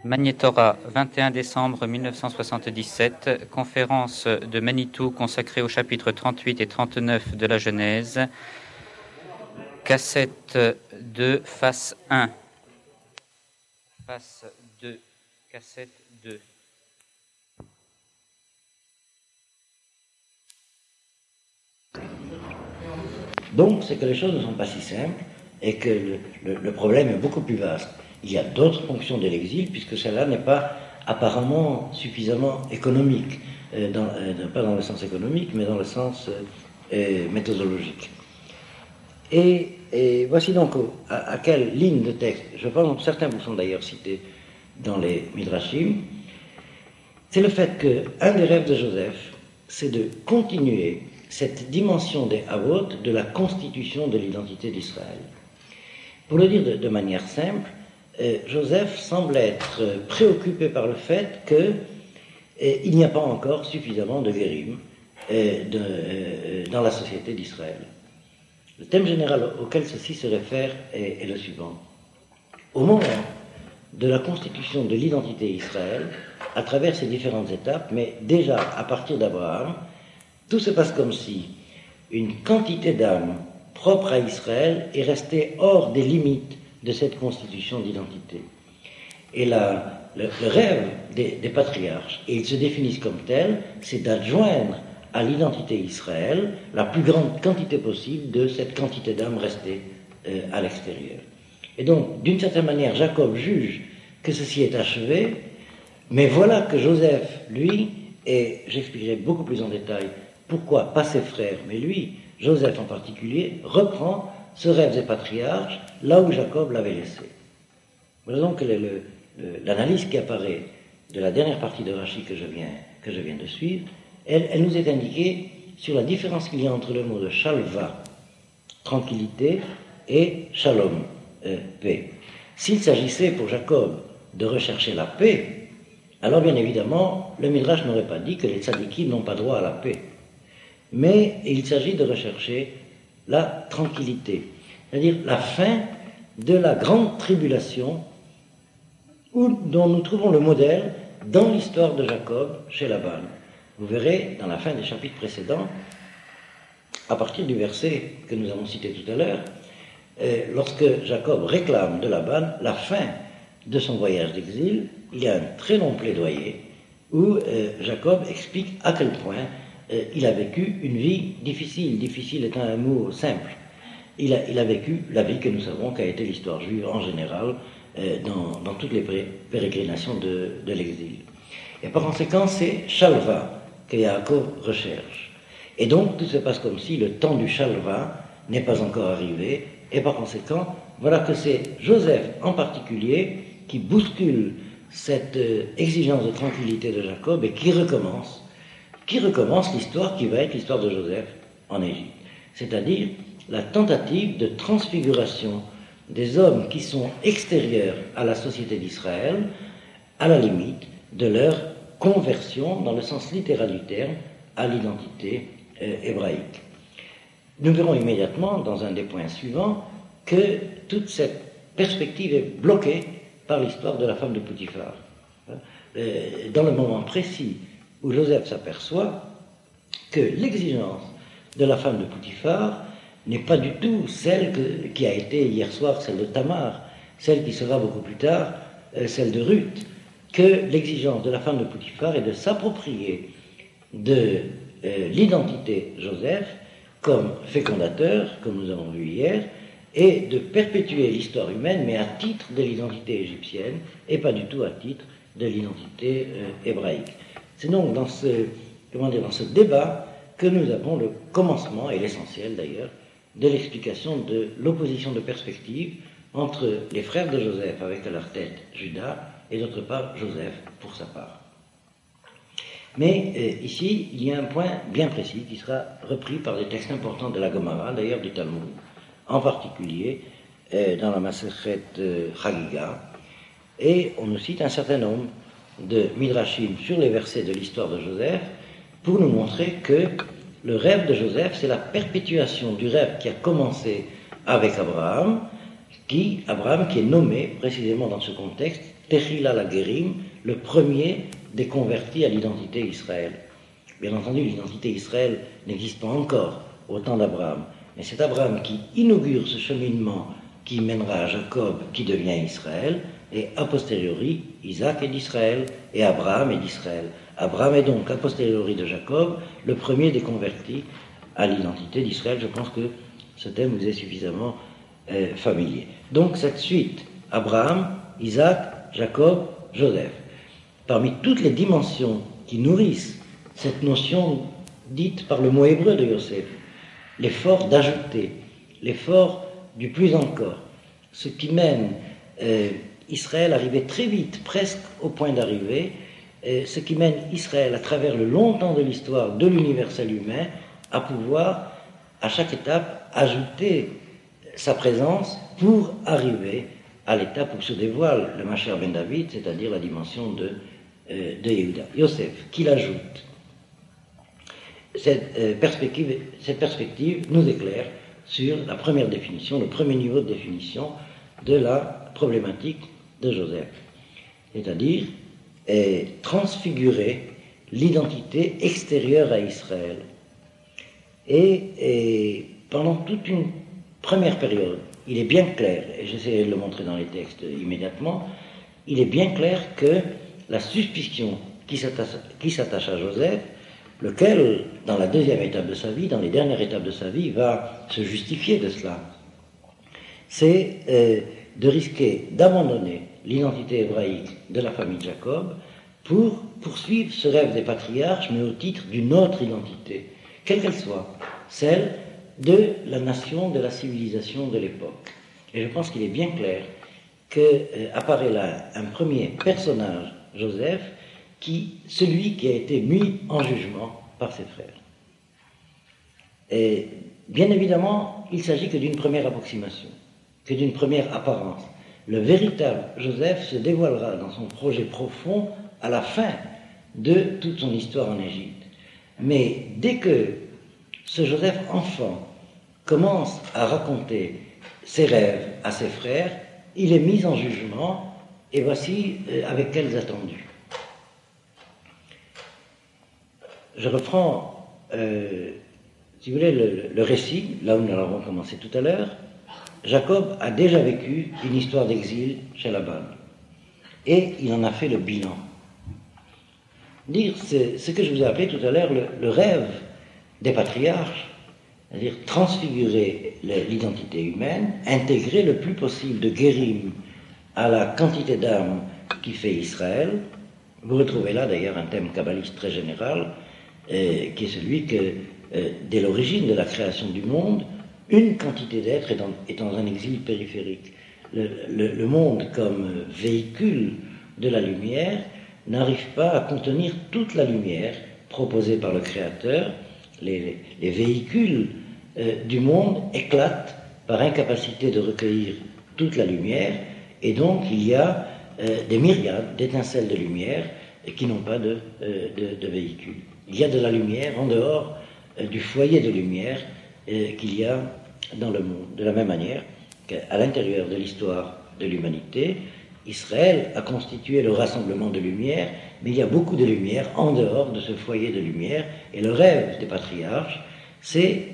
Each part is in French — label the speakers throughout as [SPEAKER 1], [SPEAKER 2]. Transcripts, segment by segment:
[SPEAKER 1] Magnétora, 21 décembre 1977, conférence de Manitou consacrée au chapitre 38 et 39 de la Genèse, cassette 2, face 1. Face 2, cassette 2.
[SPEAKER 2] Donc, c'est que les choses ne sont pas si simples et que le problème est beaucoup plus vaste. Il y a d'autres fonctions de l'exil, puisque celle-là n'est pas apparemment suffisamment économique, pas dans le sens économique, mais dans le sens méthodologique. Et voici donc à quelle ligne de texte, je pense que certains vous sont d'ailleurs cités dans les Midrashim, c'est le fait qu'un des rêves de Joseph, c'est de continuer cette dimension des Havot de la constitution de l'identité d'Israël. Pour le dire de manière simple, Joseph semble être préoccupé par le fait qu'il n'y a pas encore suffisamment de guérim dans la société d'Israël. Le thème général auquel ceci se réfère est le suivant. Au moment de la constitution de l'identité d'Israël, à travers ces différentes étapes, mais déjà à partir d'Abraham, tout se passe comme si une quantité d'âmes propre à Israël est restée hors des limites de cette constitution d'identité. Et le rêve des patriarches, et ils se définissent comme tels, c'est d'adjoindre à l'identité Israël la plus grande quantité possible de cette quantité d'âmes restées à l'extérieur. Et donc, d'une certaine manière, Jacob juge que ceci est achevé, mais voilà que Joseph, lui, et j'expliquerai beaucoup plus en détail pourquoi, pas ses frères, mais lui, Joseph en particulier, reprend ce rêve des patriarches là où Jacob l'avait laissé. Voilà donc l'analyse qui apparaît de la dernière partie de Rashi que je viens de suivre, elle nous est indiquée sur la différence qu'il y a entre le mot de shalva, tranquillité, et shalom, paix. S'il s'agissait pour Jacob de rechercher la paix, alors bien évidemment, le Midrash n'aurait pas dit que les tzadikim n'ont pas droit à la paix. Mais il s'agit de rechercher la tranquillité, c'est-à-dire la fin de la grande tribulation dont nous trouvons le modèle dans l'histoire de Jacob chez Laban. Vous verrez dans la fin des chapitres précédents, à partir du verset que nous avons cité tout à l'heure, lorsque Jacob réclame de Laban la fin de son voyage d'exil, il y a un très long plaidoyer où Jacob explique à quel point il a vécu une vie difficile. Difficile étant un mot simple. Il a vécu la vie que nous savons qu'a été l'histoire juive en général dans toutes les pérégrinations de l'exil. Et par conséquent, c'est Shalva que Yaakov recherche. Et donc, tout se passe comme si le temps du Shalva n'est pas encore arrivé. Et par conséquent, voilà que c'est Joseph en particulier qui bouscule cette exigence de tranquillité de Jacob et qui recommence l'histoire qui va être l'histoire de Joseph en Égypte. C'est-à-dire la tentative de transfiguration des hommes qui sont extérieurs à la société d'Israël, à la limite de leur conversion, dans le sens littéral du terme, à l'identité hébraïque. Nous verrons immédiatement, dans un des points suivants, que toute cette perspective est bloquée par l'histoire de la femme de Potiphar. Dans le moment précis où Joseph s'aperçoit que l'exigence de la femme de Potiphar n'est pas du tout celle qui a été hier soir celle de Tamar, celle qui sera beaucoup plus tard celle de Ruth, que l'exigence de la femme de Potiphar est de s'approprier de l'identité Joseph comme fécondateur, comme nous avons vu hier, et de perpétuer l'histoire humaine, mais à titre de l'identité égyptienne, et pas du tout à titre de l'identité hébraïque. C'est donc dans ce débat que nous avons le commencement, et l'essentiel d'ailleurs, de l'explication de l'opposition de perspective entre les frères de Joseph avec à leur tête Judas, et d'autre part Joseph pour sa part. Mais ici, il y a un point bien précis qui sera repris par des textes importants de la Gomara, d'ailleurs du Talmud, en particulier dans la Masechet Chagiga, et on nous cite un certain nombre de Midrashim sur les versets de l'histoire de Joseph pour nous montrer que le rêve de Joseph, c'est la perpétuation du rêve qui a commencé avec Abraham qui est nommé précisément dans ce contexte Techila Lagerim, le premier des convertis à l'identité Israël. Bien entendu, l'identité Israël n'existe pas encore au temps d'Abraham, mais c'est Abraham qui inaugure ce cheminement qui mènera à Jacob, qui devient Israël, et a posteriori, Isaac est d'Israël et Abraham est d'Israël. Abraham est donc a posteriori de Jacob le premier des convertis à l'identité d'Israël. Je pense que ce thème vous est suffisamment familier. Donc cette suite, Abraham, Isaac, Jacob, Joseph. Parmi toutes les dimensions qui nourrissent cette notion dite par le mot hébreu de Yosef, l'effort d'ajouter, l'effort du plus encore, ce qui mène Israël à arriver très vite, presque au point d'arriver, ce qui mène Israël à travers le long temps de l'histoire de l'universel humain à pouvoir, à chaque étape, ajouter sa présence pour arriver à l'étape où se dévoile le Mashiach ben David, c'est-à-dire la dimension de Yehuda. Yosef, qui l'ajoute. Cette perspective nous éclaire sur la première définition, le premier niveau de définition de la problématique de Joseph, c'est-à-dire transfigurer l'identité extérieure à Israël. Et pendant toute une première période, il est bien clair, et j'essaierai de le montrer dans les textes immédiatement, il est bien clair que la suspicion qui s'attache à Joseph, lequel, dans la deuxième étape de sa vie, dans les dernières étapes de sa vie, va se justifier de cela, c'est de risquer d'abandonner l'identité hébraïque de la famille de Jacob pour poursuivre ce rêve des patriarches, mais au titre d'une autre identité, quelle qu'elle soit, celle de la nation, de la civilisation de l'époque. Et je pense qu'il est bien clair qu'apparaît là un premier personnage, Joseph, celui qui a été mis en jugement par ses frères. Et bien évidemment, il ne s'agit que d'une première approximation, que d'une première apparence. Le véritable Joseph se dévoilera dans son projet profond à la fin de toute son histoire en Égypte. Mais dès que ce Joseph enfant commence à raconter ses rêves à ses frères, il est mis en jugement, et voici avec quels attendus. Je reprends, si vous voulez, le récit, là où nous l'avons commencé tout à l'heure. Jacob a déjà vécu une histoire d'exil chez Laban, et il en a fait le bilan. C'est ce que je vous ai appelé tout à l'heure le rêve des patriarches, c'est-à-dire transfigurer l'identité humaine, intégrer le plus possible de guérim à la quantité d'âmes qui fait Israël. Vous retrouvez là d'ailleurs un thème kabbaliste très général, qui est celui que, dès l'origine de la création du monde, une quantité d'êtres est dans un exil périphérique. Le monde, comme véhicule de la lumière, n'arrive pas à contenir toute la lumière proposée par le Créateur. Les véhicules du monde éclatent par incapacité de recueillir toute la lumière, et donc il y a des myriades d'étincelles de lumière qui n'ont pas de véhicule. Il y a de la lumière en dehors du foyer de lumière qu'il y a dans le monde. De la même manière qu'à l'intérieur de l'histoire de l'humanité, Israël a constitué le rassemblement de lumière, mais il y a beaucoup de lumière en dehors de ce foyer de lumière, et le rêve des patriarches, c'est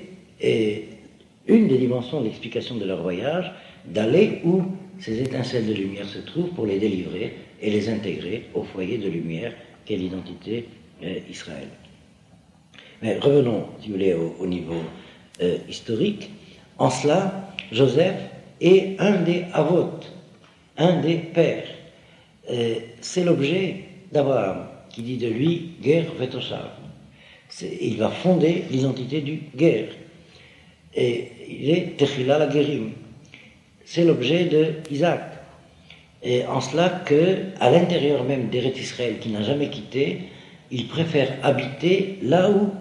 [SPEAKER 2] une des dimensions de l'explication de leur voyage, d'aller où ces étincelles de lumière se trouvent pour les délivrer et les intégrer au foyer de lumière qu'est l'identité Israël. Mais revenons, si vous voulez, au niveau historique. En cela, Joseph est un des avot, un des pères. C'est l'objet d'Abraham, qui dit de lui « Ger vetoshav ». Il va fonder l'identité du Ger. Et il est Techila la Gerim. C'est l'objet d'Isaac. Et en cela que, à l'intérieur même d'Eretz Israël, qu'il n'a jamais quitté, il préfère habiter là où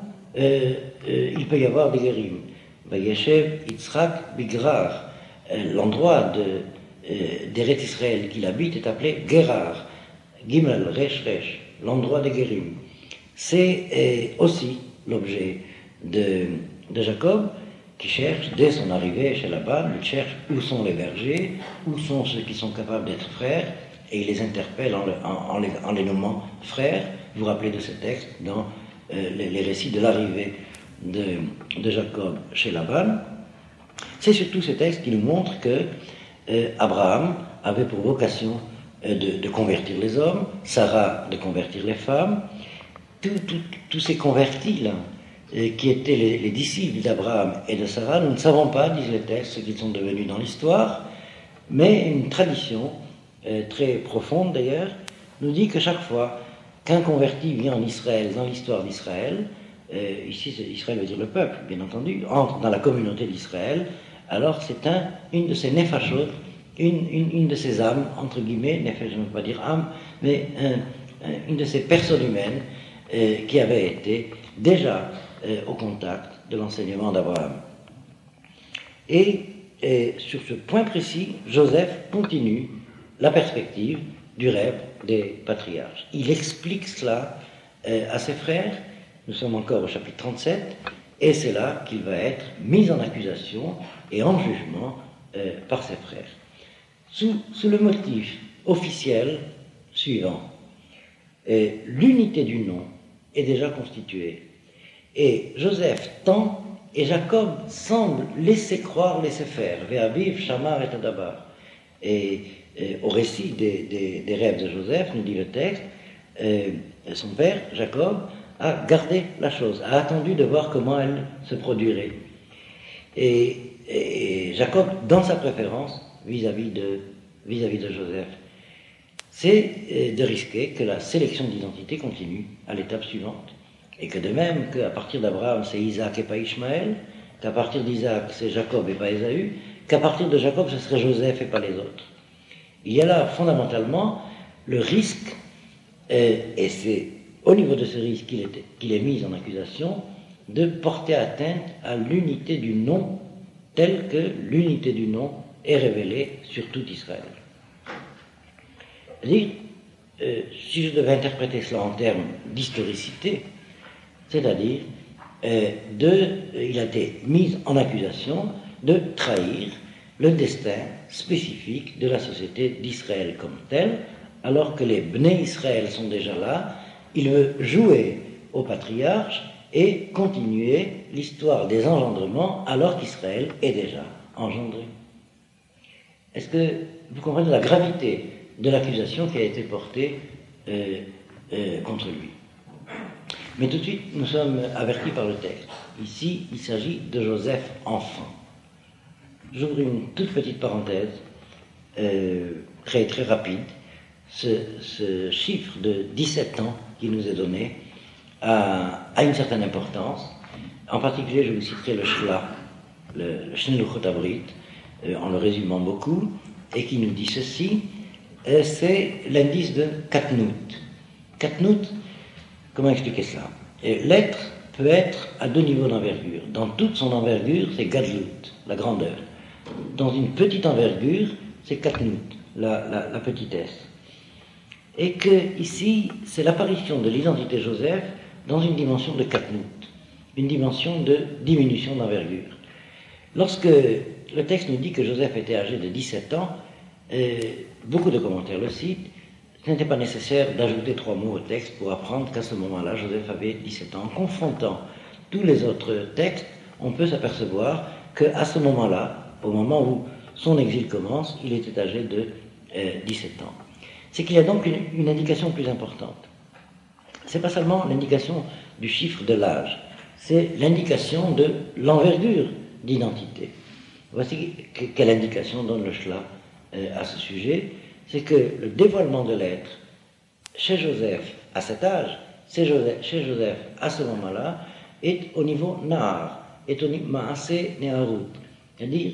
[SPEAKER 2] il peut y avoir des Gerim. Vayeshev Yitzhak Bigrar. L'endroit d'Eretz Israël qu'il habite est appelé Gerar. Gimel Resh Resh, l'endroit des Gerim. C'est aussi l'objet de Jacob, qui cherche, dès son arrivée chez Laban, il cherche où sont les bergers, où sont ceux qui sont capables d'être frères, et il les interpelle en les nommant frères. Vous vous rappelez de ce texte dans les récits de l'arrivée de Jacob chez Laban. C'est surtout ce texte qui nous montre que Abraham avait pour vocation de convertir les hommes, Sarah de convertir les femmes. Tous ces convertis-là, qui étaient les disciples d'Abraham et de Sarah, nous ne savons pas, disent les textes, ce qu'ils sont devenus dans l'histoire, mais une tradition très profonde d'ailleurs nous dit que chaque fois qu'un converti vient en Israël, dans l'histoire d'Israël, ici Israël veut dire le peuple, bien entendu, entre dans la communauté d'Israël, alors c'est une de ces nefashot, une de ces âmes, entre guillemets, nefesh, je ne veux pas dire âme, mais une de ces personnes humaines qui avait été déjà au contact de l'enseignement d'Abraham. Et sur ce point précis, Joseph continue la perspective du rêve des patriarches. Il explique cela à ses frères. Nous sommes encore au chapitre 37, et c'est là qu'il va être mis en accusation et en jugement par ses frères. Sous le motif officiel suivant, l'unité du nom est déjà constituée. Et Joseph tend, et Jacob semble laisser croire, laisser faire. Ve'aviv, Shamar et Adabar. Et au récit des rêves de Joseph, nous dit le texte, son père, Jacob, a gardé la chose, a attendu de voir comment elle se produirait. Et Jacob, dans sa préférence vis-à-vis de Joseph, c'est de risquer que la sélection d'identité continue à l'étape suivante. Et que de même qu'à partir d'Abraham, c'est Isaac et pas Ishmaël, qu'à partir d'Isaac, c'est Jacob et pas Ésaü, qu'à partir de Jacob, ce serait Joseph et pas les autres. Il y a là, fondamentalement, le risque, et c'est au niveau de ce risque qu'il est mis en accusation, de porter atteinte à l'unité du nom, telle que l'unité du nom est révélée sur tout Israël. C'est-à-dire, si je devais interpréter cela en termes d'historicité, c'est-à-dire, il a été mis en accusation de trahir le destin spécifique de la société d'Israël comme telle, alors que les Bnei Israël sont déjà là. Il veut jouer au patriarche et continuer l'histoire des engendrements alors qu'Israël est déjà engendré. Est-ce que vous comprenez la gravité de l'accusation qui a été portée contre lui? Mais tout de suite, nous sommes avertis par le texte. Ici, il s'agit de Joseph enfant. J'ouvre une toute petite parenthèse, très très rapide. Ce chiffre de 17 ans qui nous est donné a une certaine importance. En particulier, je vous citerai le Shla, le Shneluchot Abrit, en le résumant beaucoup, et qui nous dit ceci, c'est l'indice de Katnout. Katnout, comment expliquer cela? L'être peut être à deux niveaux d'envergure. Dans toute son envergure, c'est Gadlut, la grandeur. Dans une petite envergure, c'est Katnout, la petitesse. Et que ici, c'est l'apparition de l'identité Joseph dans une dimension de Katnout, une dimension de diminution d'envergure. Lorsque le texte nous dit que Joseph était âgé de 17 ans, beaucoup de commentaires le citent. Ce n'était pas nécessaire d'ajouter 3 mots au texte pour apprendre qu'à ce moment-là, Joseph avait 17 ans. En confrontant tous les autres textes, on peut s'apercevoir qu'à ce moment-là, au moment où son exil commence, il était âgé de 17 ans. C'est qu'il y a donc une indication plus importante. Ce n'est pas seulement l'indication du chiffre de l'âge, c'est l'indication de l'envergure d'identité. Voici quelle indication donne le Shla à ce sujet. C'est que le dévoilement de l'être chez Joseph à cet âge, chez Joseph à ce moment-là, est au niveau Nahar, est au niveau Maaseh Neharut, c'est-à-dire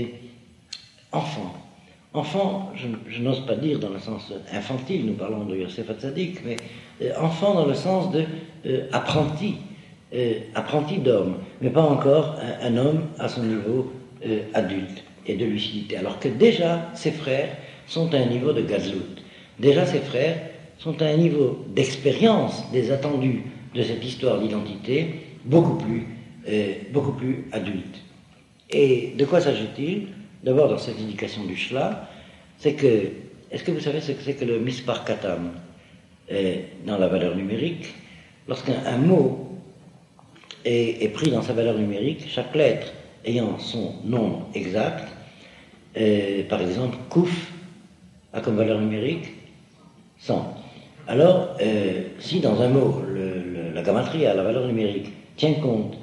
[SPEAKER 2] enfant. Enfant, je n'ose pas dire dans le sens infantile, nous parlons de Yosef Hatzadik, mais enfant dans le sens de apprenti d'homme, mais pas encore un homme à son niveau adulte et de lucidité, alors que déjà ses frères sont à un niveau de Gadlut. Déjà ses frères sont à un niveau d'expérience des attendus de cette histoire d'identité beaucoup plus adulte. Et de quoi s'agit-il? D'abord, dans cette indication du Shla, c'est que est-ce que vous savez ce que c'est que le mispar katam dans la valeur numérique? Lorsqu'un mot est pris dans sa valeur numérique, chaque lettre ayant son nombre exact, par exemple, Kouf a comme valeur numérique 100. Alors, si dans un mot, la gamatria, la valeur numérique, tient compte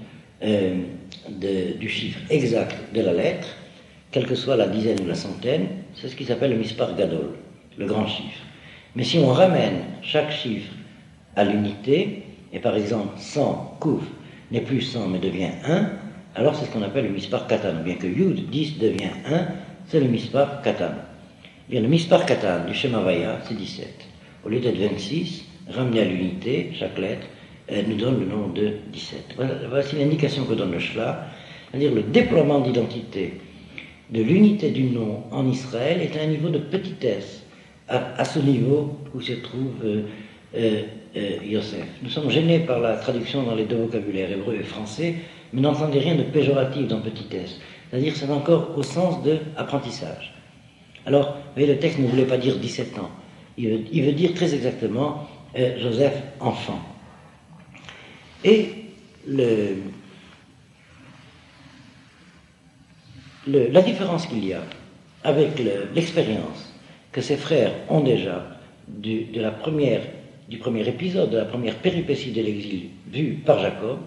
[SPEAKER 2] du chiffre exact de la lettre, quelle que soit la dizaine ou la centaine, c'est ce qui s'appelle le mispar gadol, le grand chiffre. Mais si on ramène chaque chiffre à l'unité, et par exemple 100 kouf n'est plus 100 mais devient 1, alors c'est ce qu'on appelle le mispar katan. Bien que yud 10 devient 1, c'est le mispar katan. Bien, le mispar katan du Shema Vaya, c'est 17. Au lieu d'être 26, ramené à l'unité, chaque lettre nous donne le nom de 17. Voici l'indication que donne le Shla, c'est-à-dire le déploiement d'identité de l'unité du nom en Israël est à un niveau de petitesse, à ce niveau où se trouve Yosef. Nous sommes gênés par la traduction dans les deux vocabulaires, hébreu et français, mais n'entendez rien de péjoratif dans petitesse. C'est-à-dire c'est encore au sens de apprentissage. Alors, vous voyez, le texte ne voulait pas dire 17 ans. Il veut dire très exactement Joseph enfant. Et la différence qu'il y a avec l'expérience que ses frères ont déjà du premier épisode, de la première péripétie de l'exil vue par Jacob,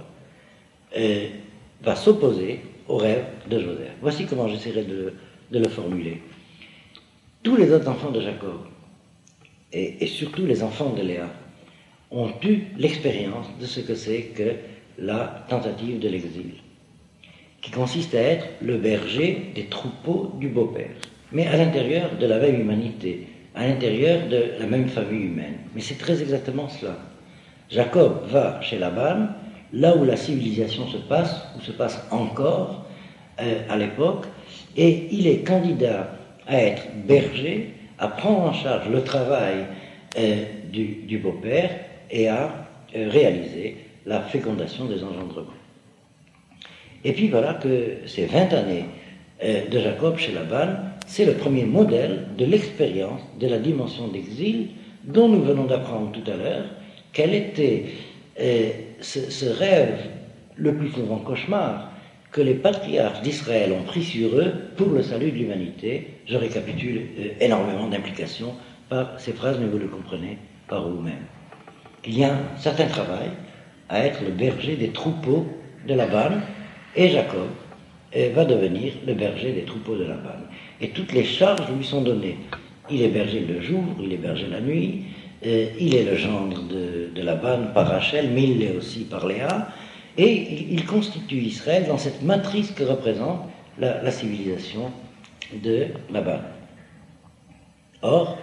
[SPEAKER 2] va s'opposer au rêve de Joseph. Voici comment j'essaierai de le formuler. Tous les autres enfants de Jacob, et surtout les enfants de Léa, ont eu l'expérience de ce que c'est que la tentative de l'exil, qui consiste à être le berger des troupeaux du beau-père, mais à l'intérieur de la même humanité, à l'intérieur de la même famille humaine. Mais c'est très exactement cela. Jacob va chez Laban, là où la civilisation se passe, ou se passe encore à l'époque, et il est candidat à être berger, à prendre en charge le travail du beau-père et à réaliser la fécondation des engendrements. Et puis voilà que ces 20 années de Jacob chez Laban, c'est le premier modèle de l'expérience de la dimension d'exil dont nous venons d'apprendre tout à l'heure quel était ce rêve, le plus souvent cauchemar, que les patriarches d'Israël ont pris sur eux pour le salut de l'humanité. Je récapitule énormément d'implications par ces phrases, mais vous le comprenez par vous-même. Il y a un certain travail à être le berger des troupeaux de Laban, et Jacob va devenir le berger des troupeaux de Laban. Et toutes les charges lui sont données. Il est berger le jour, il est berger la nuit, il est le gendre de Laban par Rachel, mais il l'est aussi par Léa, et il constitue Israël dans cette matrice que représente la civilisation de Laban. Or,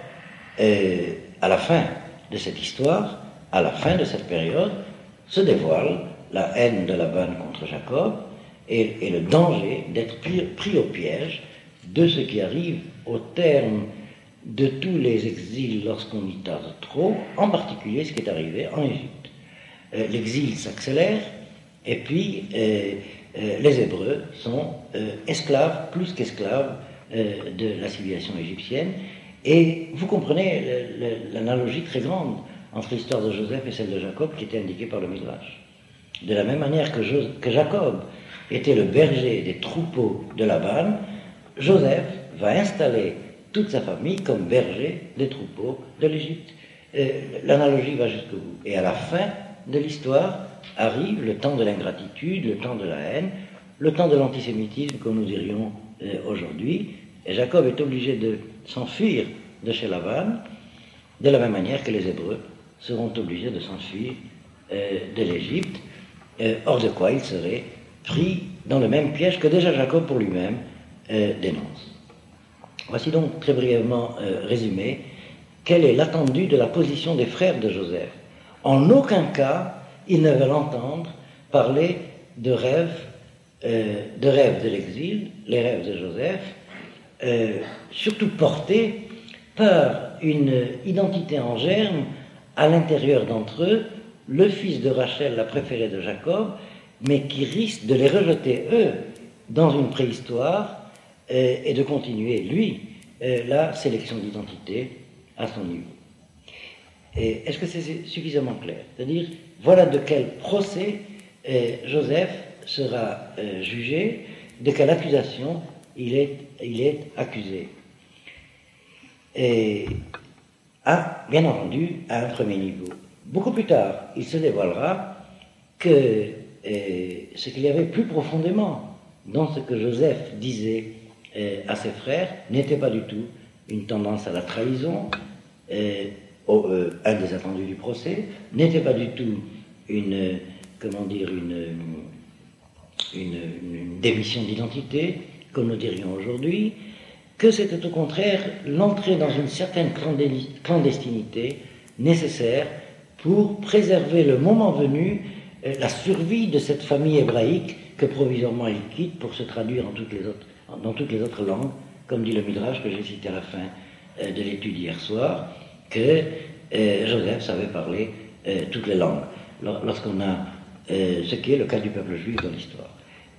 [SPEAKER 2] à la fin de cette histoire, à la fin de cette période, se dévoile la haine de Laban contre Jacob et le danger d'être pris au piège de ce qui arrive au terme de tous les exils lorsqu'on y tarde trop, en particulier ce qui est arrivé en Égypte. L'exil s'accélère et puis les Hébreux sont esclaves, plus qu'esclaves de la civilisation égyptienne. Et vous comprenez l'analogie très grande entre l'histoire de Joseph et celle de Jacob qui était indiquée par le Midrash. De la même manière que Jacob était le berger des troupeaux de Laban, Joseph va installer toute sa famille comme berger des troupeaux de l'Égypte. L'analogie va jusqu'au bout. Et à la fin de l'histoire arrive le temps de l'ingratitude, le temps de la haine, le temps de l'antisémitisme, comme nous dirions aujourd'hui. Et Jacob est obligé de s'enfuir de chez Laban, de la même manière que les Hébreux seront obligés de s'enfuir de l'Égypte, hors de quoi ils seraient pris dans le même piège que déjà Jacob pour lui-même dénonce. Voici donc très brièvement résumé quel est l'attendu de la position des frères de Joseph. En aucun cas ils ne veulent entendre parler de rêves de l'exil, les rêves de Joseph, surtout portés par une identité en germe à l'intérieur d'entre eux, le fils de Rachel, la préférée de Jacob, mais qui risque de les rejeter, eux, dans une préhistoire et de continuer, lui, la sélection d'identité à son niveau. Et est-ce que c'est suffisamment clair? C'est-à-dire, voilà de quel procès Joseph sera jugé, de quelle accusation il est accusé. Et bien entendu, à un premier niveau. Beaucoup plus tard, il se dévoilera que ce qu'il y avait plus profondément dans ce que Joseph disait à ses frères n'était pas du tout une tendance à la trahison, un des attendus du procès, n'était pas du tout une démission d'identité, comme nous dirions aujourd'hui, que c'était au contraire l'entrée dans une certaine clandestinité nécessaire pour préserver le moment venu la survie de cette famille hébraïque que provisoirement il quitte pour se traduire dans toutes les autres langues, comme dit le Midrash que j'ai cité à la fin de l'étude hier soir, que Joseph savait parler toutes les langues. Lorsqu'on a ce qui est le cas du peuple juif dans l'histoire.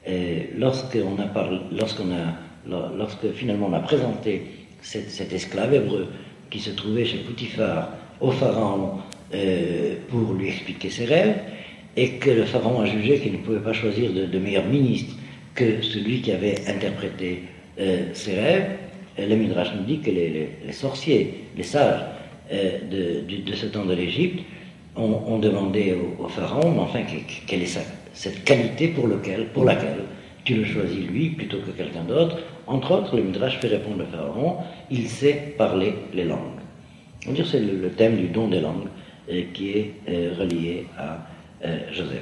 [SPEAKER 2] Lorsque finalement on a présenté cet esclave hébreu qui se trouvait chez Potiphar au pharaon pour lui expliquer ses rêves, et que le pharaon a jugé qu'il ne pouvait pas choisir de meilleur ministre que celui qui avait interprété ses rêves, le Midrash nous dit que les sorciers, les sages de ce temps de l'Égypte ont demandé au pharaon, mais enfin, quelle est cette qualité pour laquelle tu le choisis lui plutôt que quelqu'un d'autre. Entre autres, le Midrash fait répondre le pharaon, il sait parler les langues. On va dire c'est le thème du don des langues qui est relié à Joseph.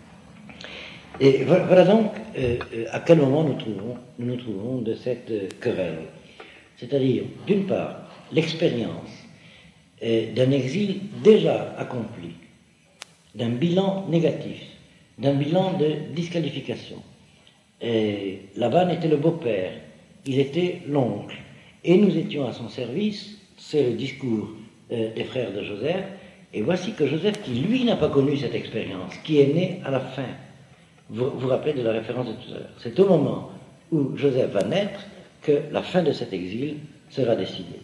[SPEAKER 2] Et voilà donc à quel moment nous nous trouvons de cette querelle. C'est-à-dire, d'une part, l'expérience d'un exil déjà accompli, d'un bilan négatif, d'un bilan de disqualification. Laban était le beau-père, il était l'oncle, et nous étions à son service, c'est le discours des frères de Joseph, et voici que Joseph, qui lui n'a pas connu cette expérience, qui est né à la fin, vous vous rappelez de la référence de tout à l'heure, c'est au moment où Joseph va naître que la fin de cet exil sera décidée.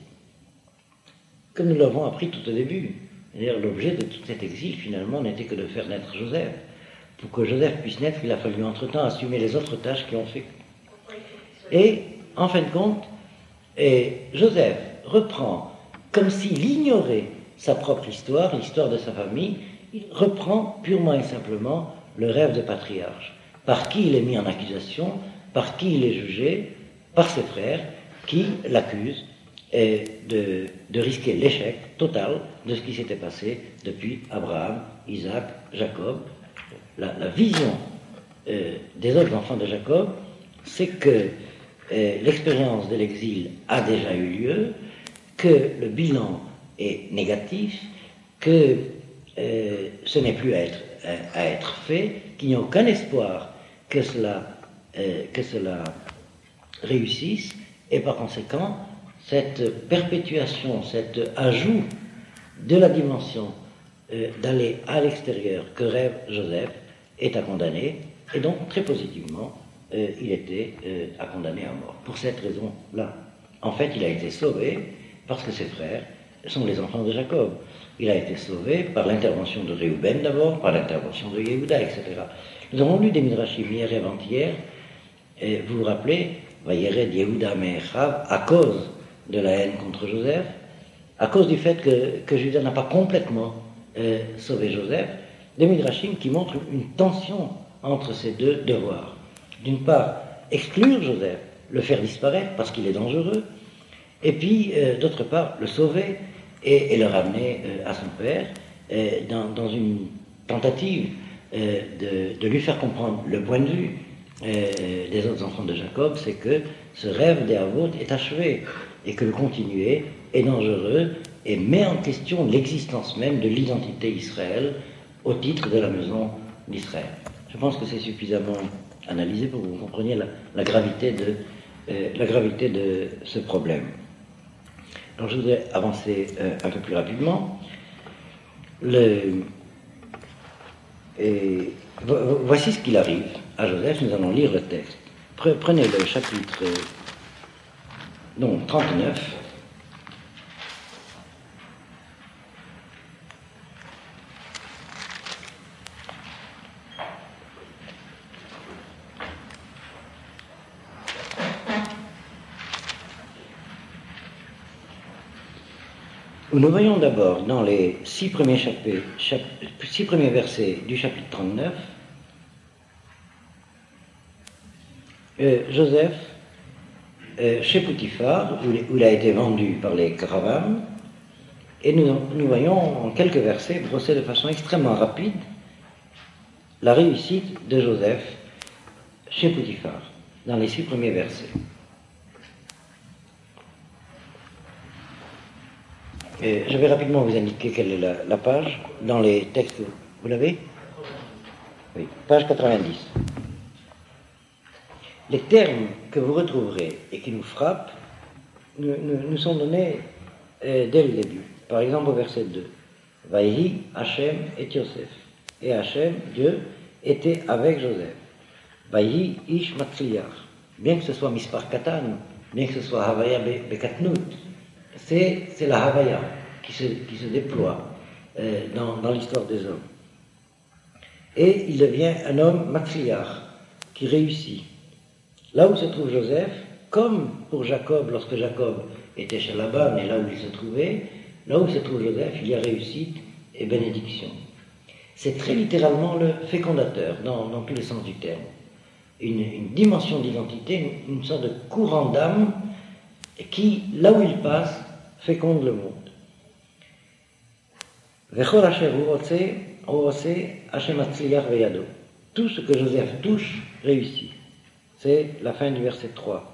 [SPEAKER 2] Comme nous l'avons appris tout au début, d'ailleurs l'objet de tout cet exil finalement n'était que de faire naître Joseph. Pour que Joseph puisse naître, il a fallu entre-temps assumer les autres tâches qui ont fait. Et en fin de compte, Joseph reprend, comme s'il ignorait sa propre histoire, l'histoire de sa famille, il reprend purement et simplement le rêve de patriarche, par qui il est mis en accusation, par qui il est jugé, par ses frères, qui l'accusent de risquer l'échec total de ce qui s'était passé depuis Abraham, Isaac, Jacob. La vision des autres enfants de Jacob, c'est que l'expérience de l'exil a déjà eu lieu, que le bilan est négatif, que ce n'est plus à être fait, qu'il n'y a aucun espoir que cela réussisse, et par conséquent, cette perpétuation, cet ajout de la dimension d'aller à l'extérieur que rêve Joseph est à condamner, et donc très positivement, il était à condamner à mort. Pour cette raison-là, en fait, il a été sauvé parce que ses frères sont les enfants de Jacob. Il a été sauvé par l'intervention de Réhouben d'abord, par l'intervention de Yehuda, etc. Nous avons lu des Midrashim hier et avant-hier, et vous vous rappelez, Vayered Yehuda Me'echav, à cause de la haine contre Joseph, à cause du fait que Judas n'a pas complètement sauvé Joseph, des Midrashim qui montrent une tension entre ces deux devoirs. D'une part, exclure Joseph, le faire disparaître parce qu'il est dangereux, et puis d'autre part, le sauver et le ramener à son père dans une tentative de lui faire comprendre le point de vue des autres enfants de Jacob, c'est que ce rêve des Havot est achevé et que le continuer est dangereux et met en question l'existence même de l'identité Israël au titre de la maison d'Israël. Je pense que c'est suffisamment analysé pour que vous compreniez la gravité de ce problème. Alors je voudrais avancer un peu plus rapidement. Voici ce qu'il arrive à Joseph. Nous allons lire le texte. Prenez le chapitre donc 39. Nous voyons d'abord dans les 6 premiers versets du chapitre 39, Joseph, chez Potiphar, où il a été vendu par les caravanes, et nous voyons en quelques versets brosser de façon extrêmement rapide la réussite de Joseph chez Potiphar, dans les 6 premiers versets. Je vais rapidement vous indiquer quelle est la page dans les textes. Vous l'avez ? Oui, page 90. Les termes que vous retrouverez et qui nous frappent nous sont donnés dès le début. Par exemple, au verset 2. Vaïhi, Hachem et Yosef. Et Hachem, Dieu, était avec Joseph. Vaïhi, Ish Matzliach. Bien que ce soit Mispar Katan, bien que ce soit Havaya Bekatnout, c'est la Havaya qui se déploie dans l'histoire des hommes. Et il devient un homme matzliach, qui réussit. Là où se trouve Joseph, comme pour Jacob, lorsque Jacob était chez Laban, et là où il se trouvait, là où se trouve Joseph, il y a réussite et bénédiction. C'est très littéralement le fécondateur, dans tous les sens du terme. Une dimension d'identité, une sorte de courant d'âme, qui, là où il passe, féconde le monde. Tout ce que Joseph touche réussit. C'est la fin du verset 3.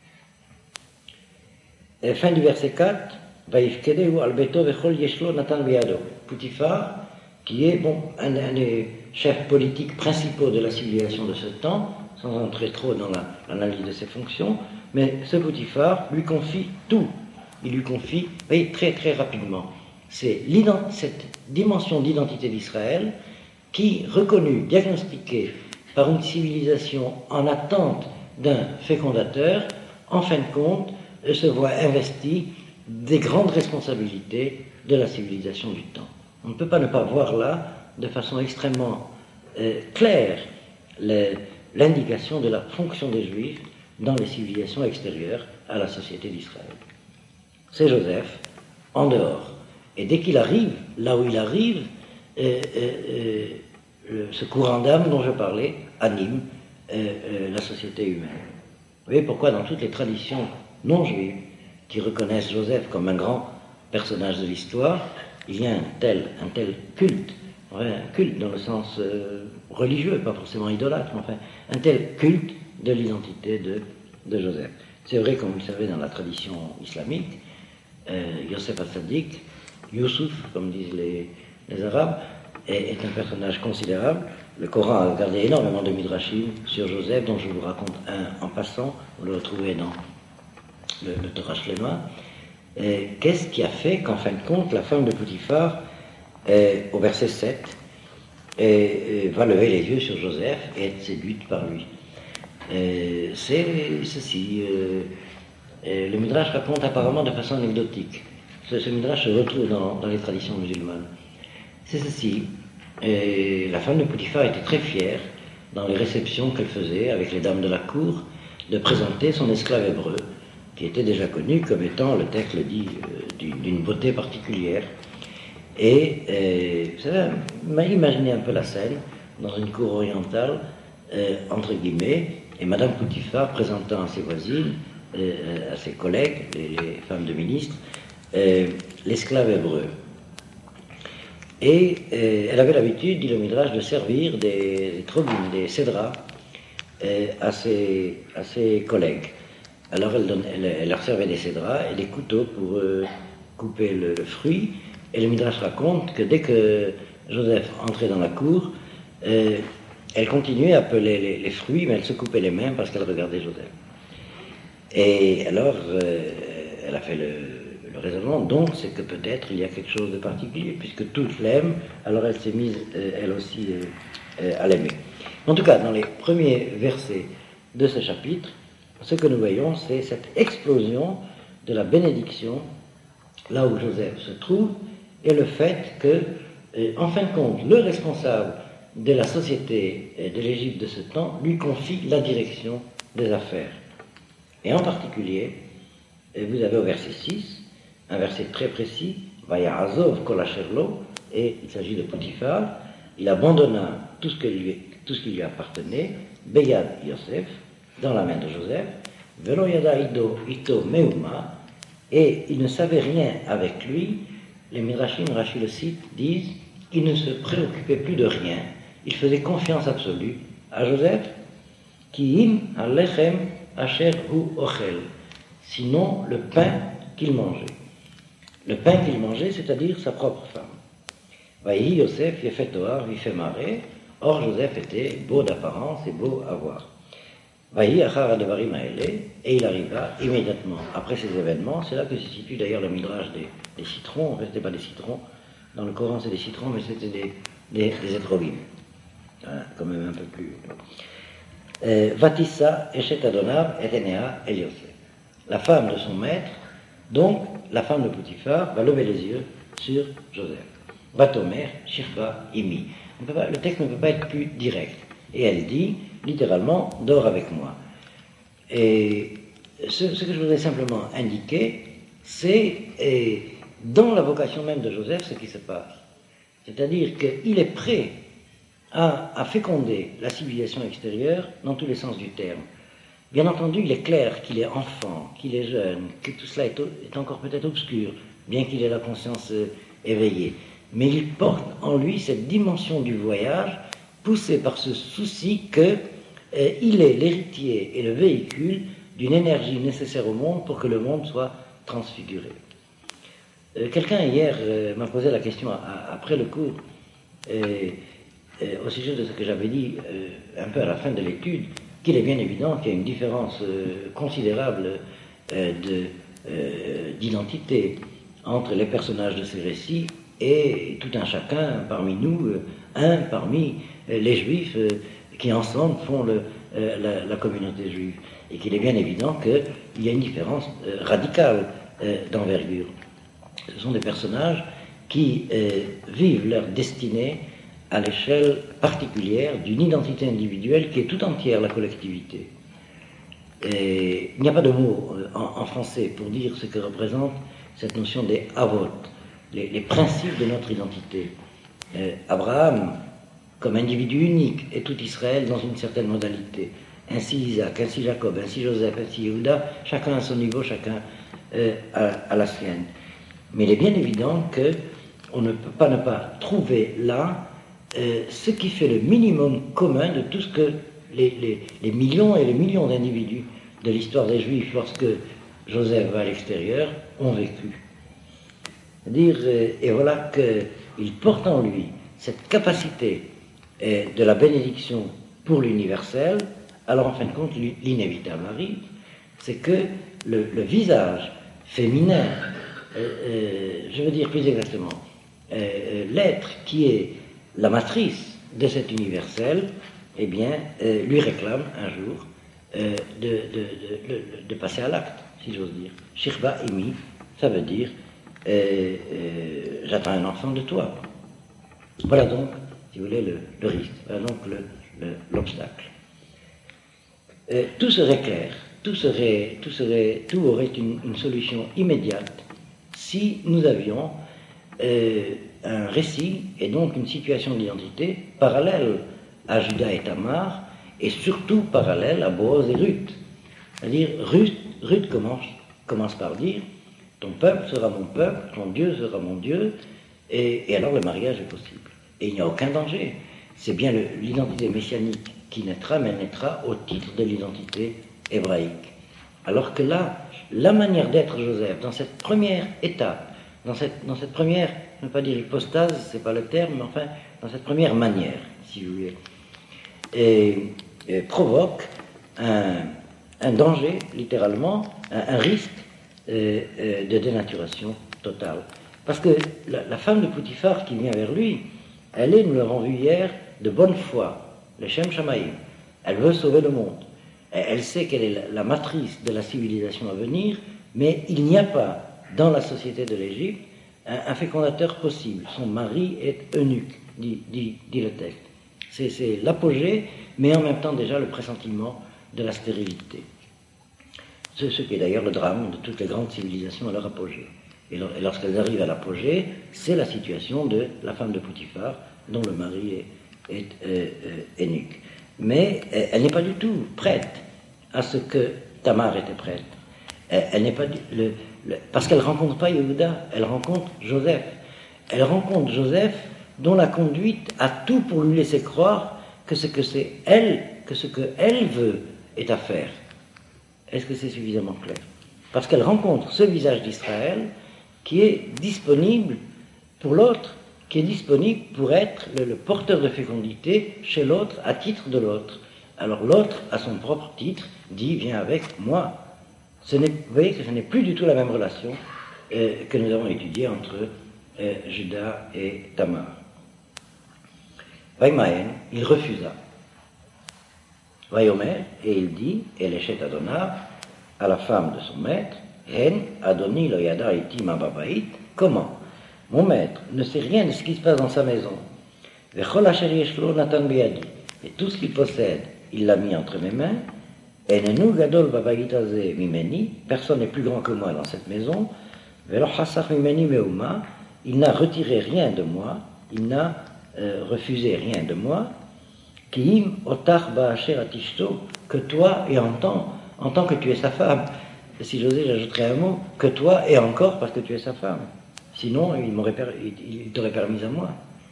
[SPEAKER 2] Et fin du verset 4, Potiphar, qui est un des chefs politiques principaux de la civilisation de ce temps, sans entrer trop dans l'analyse de ses fonctions, mais ce Potiphar lui confie tout. Il lui confie, très très rapidement. C'est cette dimension d'identité d'Israël qui, reconnue, diagnostiquée par une civilisation en attente d'un fécondateur, en fin de compte, se voit investie des grandes responsabilités de la civilisation du temps. On ne peut pas ne pas voir là, de façon extrêmement claire, l'indication de la fonction des Juifs dans les civilisations extérieures à la société d'Israël. C'est Joseph, en dehors. Et dès qu'il arrive, là où il arrive, ce courant d'âme dont je parlais anime la société humaine. Vous voyez pourquoi dans toutes les traditions non juives qui reconnaissent Joseph comme un grand personnage de l'histoire, il y a un tel culte, un culte dans le sens religieux, pas forcément idolâtre, mais enfin, un tel culte de l'identité de Joseph. C'est vrai, comme vous le savez, dans la tradition islamique, Yosef al-Sadiq, Youssouf, comme disent les Arabes, est un personnage considérable. Le Coran a gardé énormément de midrashim sur Joseph, dont je vous raconte un en passant. Vous le retrouvez dans le Torah Shlema. Qu'est-ce qui a fait qu'en fin de compte, la femme de Potiphar, au verset 7, va lever les yeux sur Joseph et être séduite par lui? C'est ceci. Le Midrash raconte apparemment de façon anecdotique. Ce Midrash se retrouve dans les traditions musulmanes. C'est ceci. La femme de Potiphar était très fière, dans les réceptions qu'elle faisait avec les dames de la cour, de présenter son esclave hébreu, qui était déjà connu comme étant, le texte le dit, d'une beauté particulière. Et vous savez, imaginez un peu la scène, dans une cour orientale, entre guillemets, et Madame Potiphar présentant à ses voisines, à ses collègues, les femmes de ministres, l'esclave hébreu. Et elle avait l'habitude, dit le Midrash, de servir des trogim, des cédras, à ses collègues. Alors elle leur servait des cédras et des couteaux pour couper le fruit. Et le Midrash raconte que dès que Joseph entrait dans la cour, elle continuait à peler les fruits, mais elle se coupait les mains parce qu'elle regardait Joseph. Et alors, elle a fait le raisonnement, donc c'est que peut-être il y a quelque chose de particulier, puisque toutes l'aiment, alors elle s'est mise, elle aussi, à l'aimer. En tout cas, dans les premiers versets de ce chapitre, ce que nous voyons, c'est cette explosion de la bénédiction, là où Joseph se trouve, et le fait que, en fin de compte, le responsable de la société de l'Égypte de ce temps lui confie la direction des affaires. Et en particulier, vous avez au verset 6, un verset très précis, Vaya'azov kol asher lo, et il s'agit de Potiphar, il abandonna tout ce qui lui appartenait, Beyad Yosef, dans la main de Joseph, Velo yada ito meuma, et il ne savait rien avec lui. Les Midrashim, Rashi le cite, disent qu'il ne se préoccupait plus de rien, il faisait confiance absolue à Joseph, qui im alechem asher hu ochel, sinon le pain qu'il mangeait. Le pain qu'il mangeait, c'est-à-dire sa propre femme. Vaïhi Yosef yefet ohar vifet maré, or Joseph était beau d'apparence et beau à voir. Vaïhi achar advarim haele, et il arriva immédiatement après ces événements. C'est là que se situe d'ailleurs le midrash des citrons. En fait, ce n'était pas des citrons. Dans le Coran, c'est des citrons, mais c'était des étrogim. Quand même un peu plus. Vatissa eshet adonav et enea el Yosef. La femme de son maître, donc la femme de Potiphar, va lever les yeux sur Joseph. Vatomer shirba imi. Le texte ne peut pas être plus direct. Et elle dit, littéralement, dors avec moi. Et ce que je voudrais simplement indiquer, c'est dans la vocation même de Joseph ce qui se passe. C'est-à-dire qu'il est prêt à féconder la civilisation extérieure dans tous les sens du terme. Bien entendu, il est clair qu'il est enfant, qu'il est jeune, que tout cela est encore peut-être obscur, bien qu'il ait la conscience éveillée. Mais il porte en lui cette dimension du voyage, poussée par ce souci qu'il est l'héritier et le véhicule d'une énergie nécessaire au monde pour que le monde soit transfiguré. Quelqu'un hier m'a posé la question après le cours, au sujet de ce que j'avais dit un peu à la fin de l'étude, qu'il est bien évident qu'il y a une différence considérable d'identité entre les personnages de ces récits et tout un chacun parmi nous, parmi les Juifs qui ensemble font la communauté juive, et qu'il est bien évident qu'il y a une différence radicale d'envergure. Ce sont des personnages qui vivent leur destinée à l'échelle particulière d'une identité individuelle qui est tout entière la collectivité. Et il n'y a pas de mot en français pour dire ce que représente cette notion des avot, les principes de notre identité. Abraham, comme individu unique, et tout Israël dans une certaine modalité. Ainsi Isaac, ainsi Jacob, ainsi Joseph, ainsi Yehuda, chacun à son niveau, chacun à la sienne. Mais il est bien évident qu'on ne peut pas ne pas trouver là ce qui fait le minimum commun de tout ce que les millions et les millions d'individus de l'histoire des Juifs, lorsque Joseph va à l'extérieur, ont vécu. C'est-à-dire, et voilà qu'il porte en lui cette capacité de la bénédiction pour l'universel. Alors en fin de compte, l'inévitable arrive, c'est que le visage féminin, je veux dire plus exactement, l'être qui est la matrice de cet universel, eh bien, lui réclame un jour de passer à l'acte, si j'ose dire. Shirba imi, ça veut dire j'attends un enfant de toi. Voilà donc, si vous voulez, le risque, voilà donc l'obstacle. Tout serait clair, tout aurait une solution immédiate si nous avions un récit et donc une situation d'identité parallèle à Judas et Tamar, et surtout parallèle à Boaz et Ruth. C'est-à-dire, Ruth commence par dire « Ton peuple sera mon peuple, ton Dieu sera mon Dieu », et alors le mariage est possible. Et il n'y a aucun danger. C'est bien l'identité messianique qui naîtra, mais elle naîtra au titre de l'identité hébraïque. Alors que là, la manière d'être Joseph, dans cette première étape, dans cette première, je ne veux pas dire hypostase, c'est pas le terme, mais enfin, dans cette première manière, si vous voulez, et provoque un danger, littéralement, un risque de dénaturation totale. Parce que la femme de Potiphar qui vient vers lui, elle est, nous l'avons vu hier, de bonne foi, le Shem Shamaïm. Elle veut sauver le monde. Elle sait qu'elle est la matrice de la civilisation à venir, Mais il n'y a pas dans la société de l'Égypte un fécondateur possible. Son mari est eunuque, dit le texte. C'est l'apogée, mais en même temps déjà le pressentiment de la stérilité. Ce qui est d'ailleurs le drame de toutes les grandes civilisations à leur apogée. Et lorsqu'elles arrivent à l'apogée, c'est la situation de la femme de Potiphar, dont le mari est eunuque. Mais elle n'est pas du tout prête à ce que Tamar était prête. Elle n'est pas parce qu'elle ne rencontre pas Yehuda, elle rencontre Joseph. Elle rencontre Joseph dont la conduite a tout pour lui laisser croire que ce qu'elle veut est à faire. Est-ce que c'est suffisamment clair? Parce qu'elle rencontre ce visage d'Israël qui est disponible pour l'autre, qui est disponible pour être le porteur de fécondité chez l'autre à titre de l'autre. Alors l'autre, à son propre titre, dit « viens avec moi ». Vous voyez que ce n'est plus du tout la même relation que nous avons étudiée entre Judas et Tamar. Vaïmaën, il refusa. Vaïomer, et il dit, Eléchet Adonab, à la femme de son maître, Hen Adoni lo yada iti ma babaït, comment? Mon maître ne sait rien de ce qui se passe dans sa maison. Vechol asher yeshlo natan biyadi, et tout ce qu'il possède, il l'a mis entre mes mains. Enenu gadol babaït azeh mimeni, personne n'est plus grand que moi dans cette maison. Velo hasach mimeni meuma, il n'a retiré rien de moi, il n'a refusé rien de moi. Kiim otar ba'asher atishto, que toi et en tant que tu es sa femme. Si j'osais, j'ajouterais un mot, que toi et encore parce que tu es sa femme. Sinon, il t'aurait permis à moi.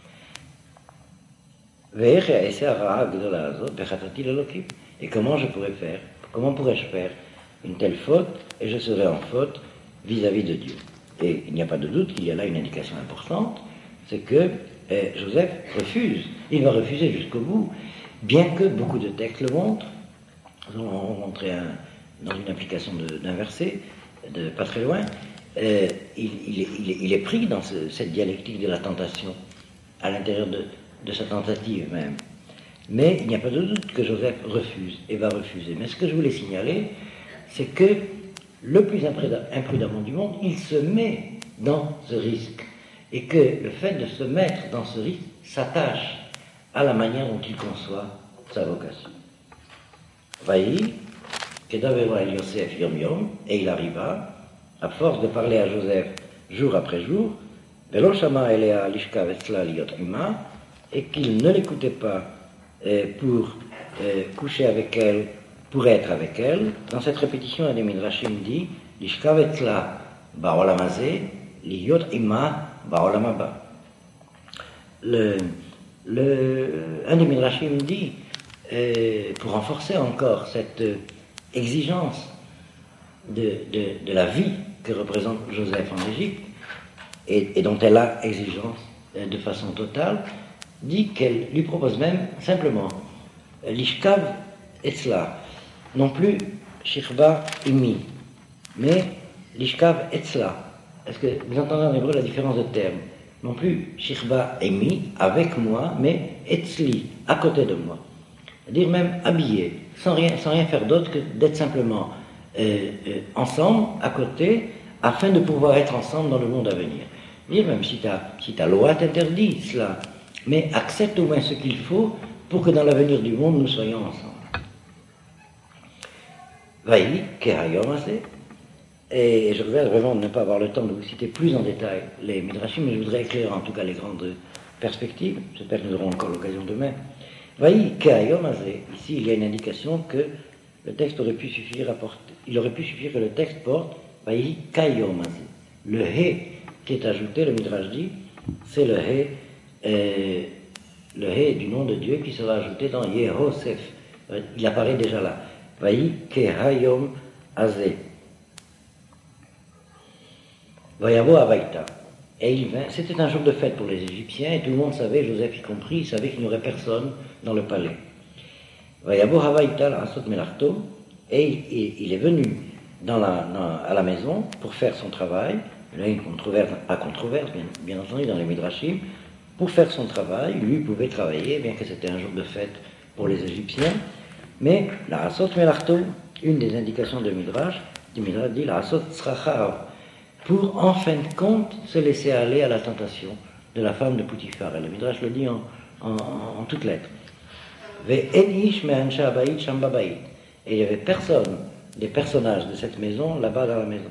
[SPEAKER 2] Et comment je pourrais faire? Comment pourrais-je faire une telle faute et je serais en faute vis-à-vis de Dieu? Et il n'y a pas de doute qu'il y a là une indication importante, c'est que Joseph refuse. Il va refuser jusqu'au bout, bien que beaucoup de textes le montrent. Nous allons rencontrer dans une application d'un verset, de pas très loin. Il est pris dans cette dialectique de la tentation, à l'intérieur de sa tentative même. Mais il n'y a pas de doute que Joseph refuse et va refuser. Mais ce que je voulais signaler, c'est que le plus imprudemment du monde, il se met dans ce risque. Et que le fait de se mettre dans ce risque s'attache à la manière dont il conçoit sa vocation. Vaï, Kedavero el Yosef yom yom, et il arriva, à force de parler à Joseph jour après jour, Velo shama elea lishka vetzla liot ima, et qu'il ne l'écoutait pas pour coucher avec elle, pour être avec elle. Dans cette répétition, un des Midrashim dit Lishka vetzla ba'olam hazeh, liot ima ba'olam haba. Un des Midrashim dit, pour renforcer encore cette exigence de la vie que représente Joseph en Égypte, et dont elle a exigence de façon totale, dit qu'elle lui propose même simplement l'ishkav etzla, non plus shirba imi, mais l'ishkav etzla. Est-ce que vous entendez en hébreu la différence de termes? Non plus shirba imi, avec moi, mais etzli, à côté de moi. C'est-à-dire même habillé, sans rien faire d'autre que d'être simplement ensemble, à côté, afin de pouvoir être ensemble dans le monde à venir. Dire même si ta loi t'interdit cela, mais accepte au moins ce qu'il faut pour que dans l'avenir du monde nous soyons ensemble. Vaï, kehayom assez. Et je regrette vraiment de ne pas avoir le temps de vous citer plus en détail les midrashim, mais je voudrais éclairer en tout cas les grandes perspectives. J'espère que nous aurons encore l'occasion demain. Vaï, kehayom assez. Ici, il y a une indication que le texte aurait pu suffire à porter. Il aurait pu suffire que le texte porte Vaï, kehayom assez. Le hé qui est ajouté, le midrash dit, c'est le hé du nom de Dieu qui sera ajouté dans Yehosef. Il apparaît déjà là. Vaï, kehayom assez. Vayavo Avaïta. Et il vint, c'était un jour de fête pour les Égyptiens, et tout le monde savait, Joseph y compris, il savait qu'il n'y aurait personne dans le palais. Vayavo Avaïta, la Asot Melarto, et il est venu à la maison pour faire son travail. Là, une controverse, bien entendu, dans les Midrashim, pour faire son travail, lui pouvait travailler, bien que c'était un jour de fête pour les Égyptiens. Mais la Asot Melarto, une des indications de Midrash, du Midrash dit la asot tzrachav, pour en fin de compte se laisser aller à la tentation de la femme de Poutifar. Et le Midrash le dit en toutes lettres. Et il n'y avait personne des personnages de cette maison là-bas dans la maison.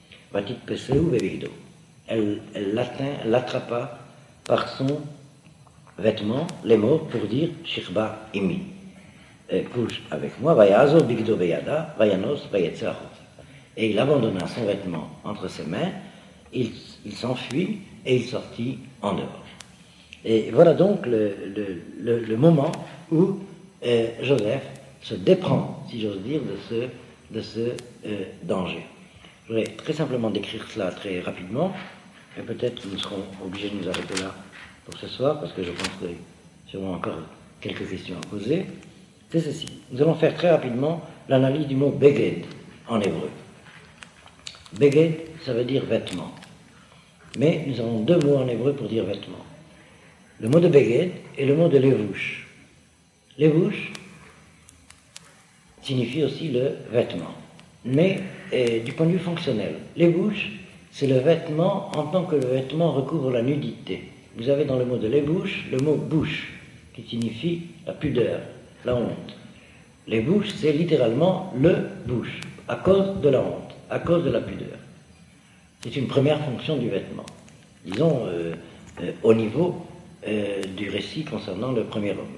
[SPEAKER 2] Elle l'attrapa par son vêtement, les mots pour dire Shirba imi. Couche avec moi, Vayazo bigdo beyada, Vayanos vayetzaho. Et il abandonna son vêtement entre ses mains, il s'enfuit et il sortit en dehors. Et voilà donc le moment où Joseph se déprend, si j'ose dire, de ce danger. Je voudrais très simplement décrire cela très rapidement, et peut-être que nous serons obligés de nous arrêter là pour ce soir, parce que je pense qu'il y a sûrement encore quelques questions à poser. C'est ceci. Nous allons faire très rapidement l'analyse du mot beged en hébreu. Beged, ça veut dire vêtement. Mais nous avons deux mots en hébreu pour dire vêtement. Le mot de beged et le mot de levouche. Levouche signifie aussi le vêtement. Mais du point de vue fonctionnel, levouche, c'est le vêtement en tant que le vêtement recouvre la nudité. Vous avez dans le mot de levouche le mot bouche, qui signifie la pudeur, la honte. Levouche, c'est littéralement le bouche, à cause de la honte, à cause de la pudeur. C'est une première fonction du vêtement. Disons, au niveau du récit concernant le premier homme.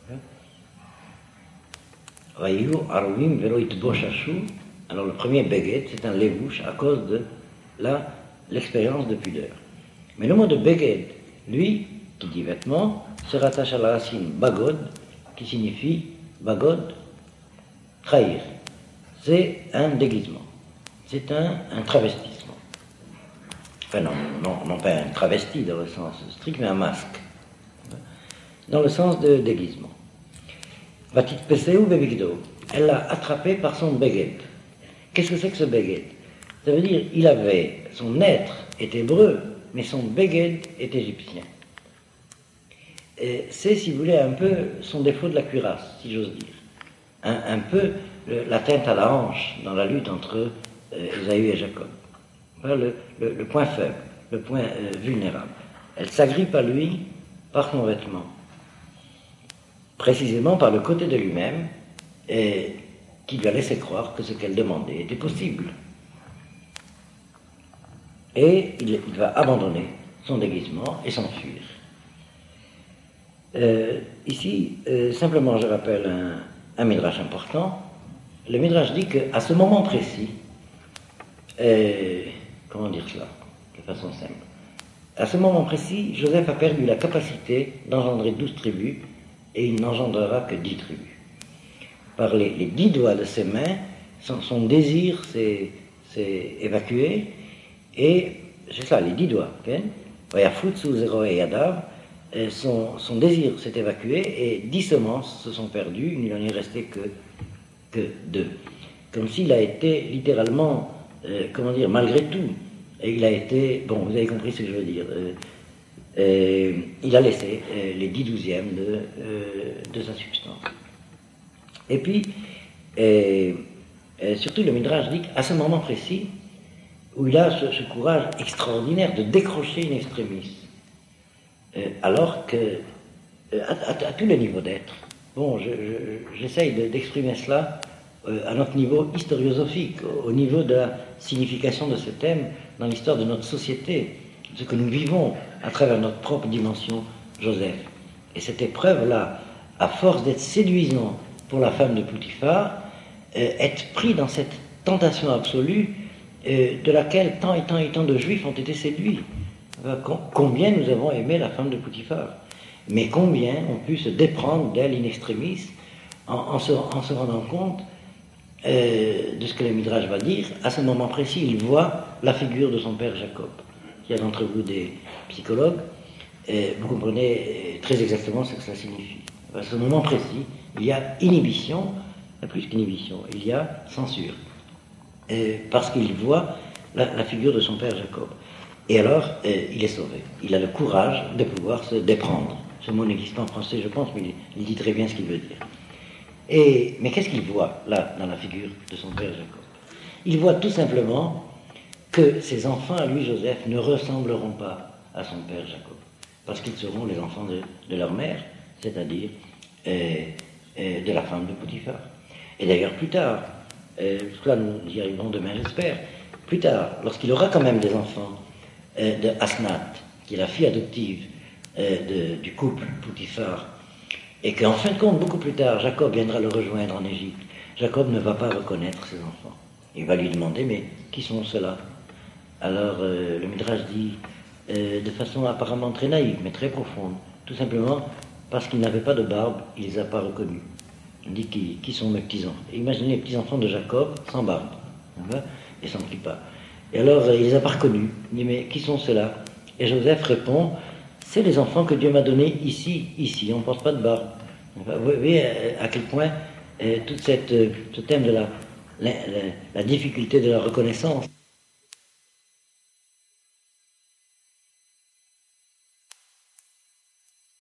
[SPEAKER 2] Alors le premier beged, c'est un levouche à cause de l'expérience de pudeur. Mais le mot de beged, lui, qui dit vêtement, se rattache à la racine bagod, qui signifie bagod, trahir. C'est un déguisement. C'est un travestissement. Enfin non pas un travesti dans le sens strict, mais un masque. Dans le sens de déguisement. Vatit peseu bebigdo. Elle l'a attrapé par son beged. Qu'est-ce que c'est que ce beged? Ça veut dire son être est hébreu, mais son beged est égyptien. Et c'est, si vous voulez, un peu son défaut de la cuirasse, si j'ose dire. Un peu l'atteinte à la hanche dans la lutte entre Ésaü et Jacob. Voilà le point faible, le point vulnérable. Elle s'agrippe à lui par son vêtement. Précisément par le côté de lui-même, qui lui a laissé croire que ce qu'elle demandait était possible. Et il va abandonner son déguisement et s'enfuir. Ici, simplement, je rappelle un midrash important. Le midrash dit qu'à ce moment précis, comment dire cela de façon simple? À ce moment précis, Joseph a perdu la capacité d'engendrer 12 tribus et il n'engendrera que 10 tribus. Par les 10 doigts de ses mains, son désir s'est évacué et, c'est ça, les 10 doigts, son désir s'est évacué et 10 semences se sont perdues, il n'en est resté que 2. Comme s'il a été littéralement, malgré tout, et il a été, vous avez compris ce que je veux dire, il a laissé les 10 douzièmes de sa substance. Et puis, surtout le Midrash dit qu'à ce moment précis, où il a ce courage extraordinaire de décrocher une extrémiste, alors que, à tous les niveaux d'être, j'essaye d'exprimer cela à notre niveau historiosophique, au niveau de la signification de ce thème dans l'histoire de notre société, ce que nous vivons à travers notre propre dimension Joseph. Et cette épreuve-là, à force d'être séduisant pour la femme de Poutifar, être pris dans cette tentation absolue de laquelle tant et tant et tant de juifs ont été séduits. Combien nous avons aimé la femme de Poutifar, mais combien ont pu se déprendre d'elle in extremis en se rendant compte de ce que le Midrash va dire. À ce moment précis, il voit la figure de son père Jacob. Il y a d'entre vous des psychologues, vous comprenez très exactement ce que ça signifie. À ce moment précis, il y a inhibition, plus qu'inhibition, il y a censure. Parce qu'il voit la figure de son père Jacob. Et alors, il est sauvé. Il a le courage de pouvoir se déprendre. Ce mot n'existe pas en français, je pense, mais il dit très bien ce qu'il veut dire. Mais qu'est-ce qu'il voit, là, dans la figure de son père Jacob? Il voit tout simplement que ses enfants, à lui, Joseph, ne ressembleront pas à son père Jacob, parce qu'ils seront les enfants de leur mère, c'est-à-dire de la femme de Potiphar. Et d'ailleurs, plus tard, cela nous y arriverons demain, j'espère, plus tard, lorsqu'il aura quand même des enfants de Asnath, qui est la fille adoptive du couple Potiphar, et qu'en fin de compte, beaucoup plus tard, Jacob viendra le rejoindre en Égypte, Jacob ne va pas reconnaître ses enfants. Il va lui demander, mais qui sont ceux-là? Alors le Midrash dit, de façon apparemment très naïve, mais très profonde, tout simplement parce qu'il n'avait pas de barbe, il ne les a pas reconnus. Il dit, qui sont mes petits-enfants? Imaginez les petits-enfants de Jacob sans barbe, et sans kippa. Et alors il les a pas reconnus. Il dit, mais qui sont ceux-là? Et Joseph répond, c'est les enfants que Dieu m'a donnés ici, on ne porte pas de barbe. Vous voyez à quel point tout ce thème de la difficulté de la reconnaissance